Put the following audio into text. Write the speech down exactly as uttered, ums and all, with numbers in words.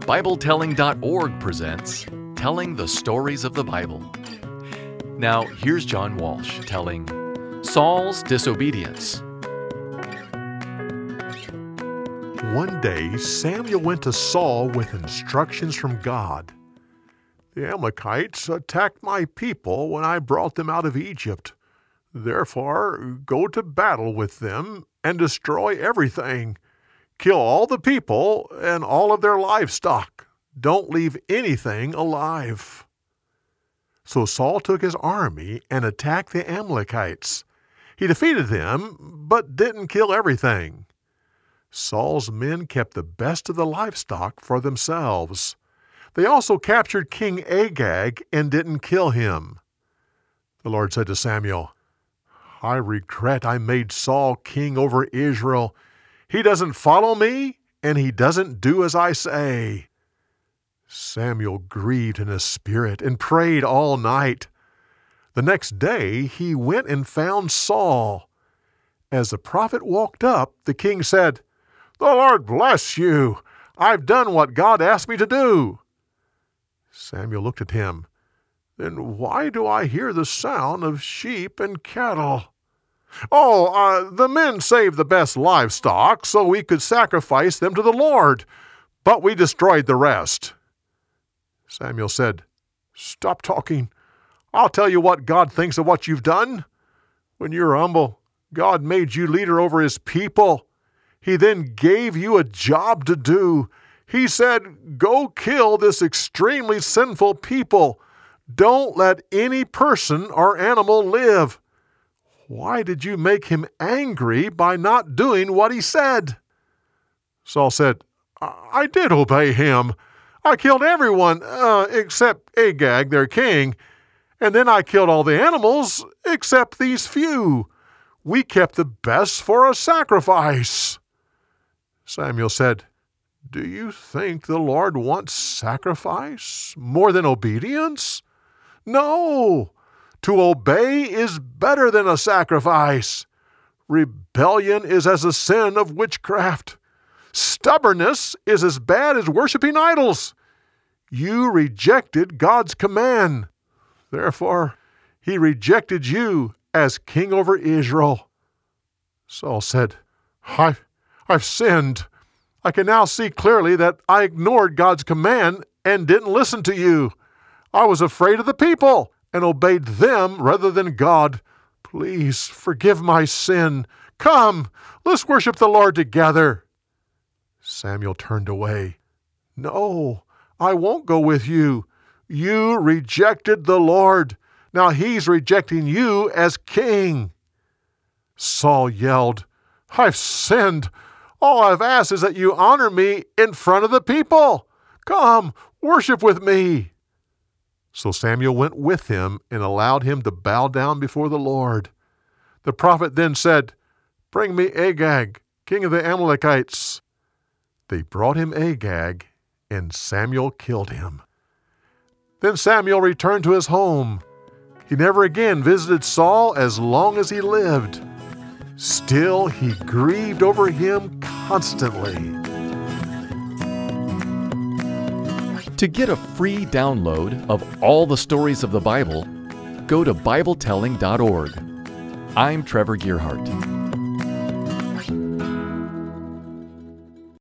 Bible Telling dot org presents Telling the Stories of the Bible. Now, here's John Walsh telling Saul's Disobedience. One day, Samuel went to Saul with instructions from God. The Amalekites attacked my people when I brought them out of Egypt. Therefore, go to battle with them and destroy everything. Kill all the people and all of their livestock. Don't leave anything alive. So Saul took his army and attacked the Amalekites. He defeated them, but didn't kill everything. Saul's men kept the best of the livestock for themselves. They also captured King Agag and didn't kill him. The Lord said to Samuel, I regret I made Saul king over Israel. He doesn't follow me, and he doesn't do as I say. Samuel grieved in his spirit and prayed all night. The next day he went and found Saul. As the prophet walked up, the king said, The Lord bless you. I've done what God asked me to do. Samuel looked at him. Then why do I hear the sound of sheep and cattle? Oh, uh, the men saved the best livestock so we could sacrifice them to the Lord, but we destroyed the rest. Samuel said, Stop talking. I'll tell you what God thinks of what you've done. When you were humble, God made you leader over his people. He then gave you a job to do. He said, Go kill this extremely sinful people. Don't let any person or animal live. Why did you make him angry by not doing what he said? Saul said, I, I did obey him. I killed everyone uh, except Agag, their king, and then I killed all the animals except these few. We kept the best for a sacrifice. Samuel said, Do you think the Lord wants sacrifice more than obedience? No. To obey is better than a sacrifice. Rebellion is as a sin of witchcraft. Stubbornness is as bad as worshiping idols. You rejected God's command. Therefore, he rejected you as king over Israel. Saul said, I've, I've sinned. I can now see clearly that I ignored God's command and didn't listen to you. I was afraid of the people and obeyed them rather than God. Please forgive my sin. Come, let's worship the Lord together. Samuel turned away. No, I won't go with you. You rejected the Lord. Now he's rejecting you as king. Saul yelled, I've sinned. All I've asked is that you honor me in front of the people. Come, worship with me. So Samuel went with him and allowed him to bow down before the Lord. The prophet then said, Bring me Agag, king of the Amalekites. They brought him Agag, and Samuel killed him. Then Samuel returned to his home. He never again visited Saul as long as he lived. Still, he grieved over him constantly. To get a free download of all the stories of the Bible, go to Bible Telling dot org. I'm Trevor Gearhart.